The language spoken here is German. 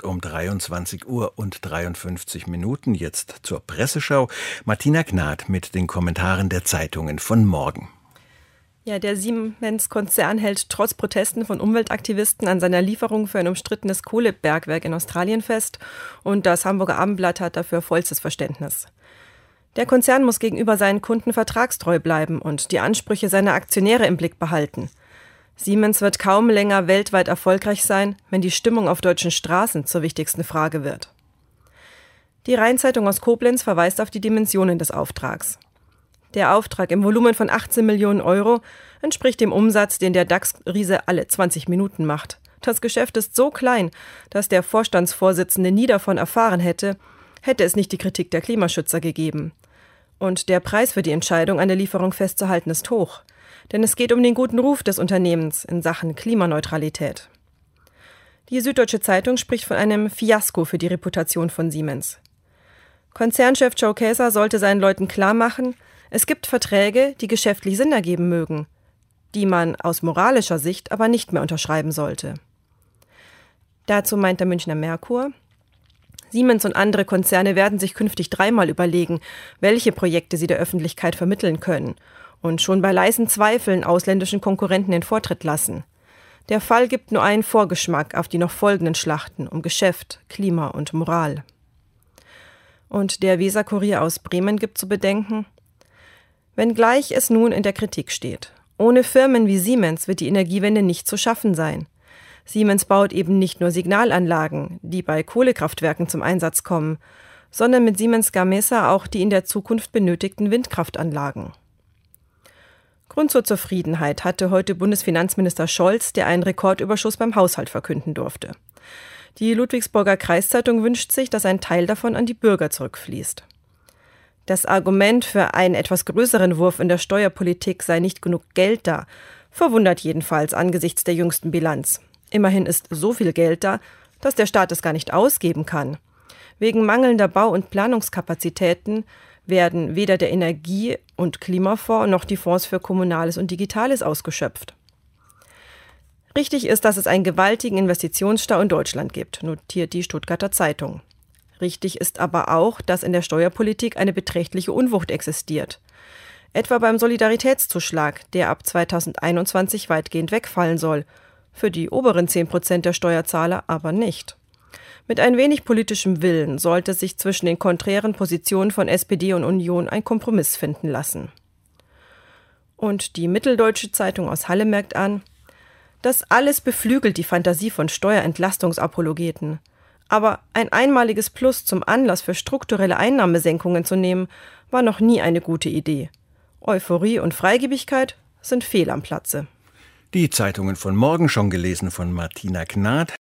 um 23:53 Uhr. Jetzt zur Presseschau. Martina Gnad mit den Kommentaren der Zeitungen von morgen. Ja, der Siemens-Konzern hält trotz Protesten von Umweltaktivisten an seiner Lieferung für ein umstrittenes Kohlebergwerk in Australien fest und das Hamburger Abendblatt hat dafür vollstes Verständnis. Der Konzern muss gegenüber seinen Kunden vertragstreu bleiben und die Ansprüche seiner Aktionäre im Blick behalten. Siemens wird kaum länger weltweit erfolgreich sein, wenn die Stimmung auf deutschen Straßen zur wichtigsten Frage wird. Die Rhein-Zeitung aus Koblenz verweist auf die Dimensionen des Auftrags. Der Auftrag im Volumen von 18 Millionen Euro entspricht dem Umsatz, den der DAX-Riese alle 20 Minuten macht. Das Geschäft ist so klein, dass der Vorstandsvorsitzende nie davon erfahren hätte es nicht die Kritik der Klimaschützer gegeben. Und der Preis für die Entscheidung, eine Lieferung festzuhalten, ist hoch. Denn es geht um den guten Ruf des Unternehmens in Sachen Klimaneutralität. Die Süddeutsche Zeitung spricht von einem Fiasko für die Reputation von Siemens. Konzernchef Joe Kaeser sollte seinen Leuten klarmachen, es gibt Verträge, die geschäftlich Sinn ergeben mögen, die man aus moralischer Sicht aber nicht mehr unterschreiben sollte. Dazu meint der Münchner Merkur: Siemens und andere Konzerne werden sich künftig dreimal überlegen, welche Projekte sie der Öffentlichkeit vermitteln können und schon bei leisen Zweifeln ausländischen Konkurrenten den Vortritt lassen. Der Fall gibt nur einen Vorgeschmack auf die noch folgenden Schlachten um Geschäft, Klima und Moral. Und der Weser-Kurier aus Bremen gibt zu bedenken: Wenngleich es nun in der Kritik steht, ohne Firmen wie Siemens wird die Energiewende nicht zu schaffen sein. Siemens baut eben nicht nur Signalanlagen, die bei Kohlekraftwerken zum Einsatz kommen, sondern mit Siemens Gamesa auch die in der Zukunft benötigten Windkraftanlagen. Grund zur Zufriedenheit hatte heute Bundesfinanzminister Scholz, der einen Rekordüberschuss beim Haushalt verkünden durfte. Die Ludwigsburger Kreiszeitung wünscht sich, dass ein Teil davon an die Bürger zurückfließt. Das Argument für einen etwas größeren Wurf in der Steuerpolitik sei nicht genug Geld da, verwundert jedenfalls angesichts der jüngsten Bilanz. Immerhin ist so viel Geld da, dass der Staat es gar nicht ausgeben kann. Wegen mangelnder Bau- und Planungskapazitäten werden weder der Energie- und Klimafonds noch die Fonds für Kommunales und Digitales ausgeschöpft. Richtig ist, dass es einen gewaltigen Investitionsstau in Deutschland gibt, notiert die Stuttgarter Zeitung. Richtig ist aber auch, dass in der Steuerpolitik eine beträchtliche Unwucht existiert. Etwa beim Solidaritätszuschlag, der ab 2021 weitgehend wegfallen soll, für die oberen 10% der Steuerzahler aber nicht. Mit ein wenig politischem Willen sollte sich zwischen den konträren Positionen von SPD und Union ein Kompromiss finden lassen. Und die Mitteldeutsche Zeitung aus Halle merkt an: Das alles beflügelt die Fantasie von Steuerentlastungsapologeten. Aber ein einmaliges Plus zum Anlass für strukturelle Einnahmesenkungen zu nehmen, war noch nie eine gute Idee. Euphorie und Freigebigkeit sind fehl am Platze. Die Zeitungen von morgen schon gelesen von Martina Gnad.